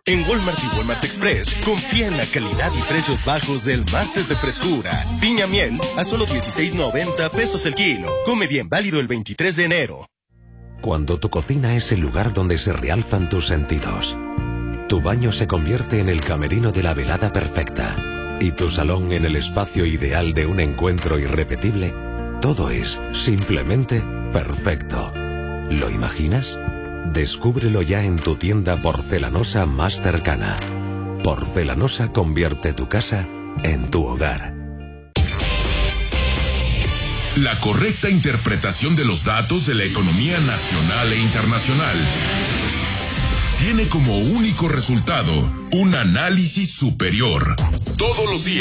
En Walmart y Walmart Express, confía en la calidad y precios bajos del martes de frescura. Piña miel a solo 16.90 pesos el kilo. Come bien, válido el 23 de enero. Cuando tu cocina es el lugar donde se realzan tus sentidos, tu baño se convierte en el camerino de la velada perfecta y tu salón en el espacio ideal de un encuentro irrepetible, todo es simplemente perfecto. ¿Lo imaginas? Descúbrelo ya en tu tienda porcelanosa más cercana. Porcelanosa convierte tu casa en tu hogar. La correcta interpretación de los datos de la economía nacional e internacional tiene como único resultado un análisis superior. Todos los días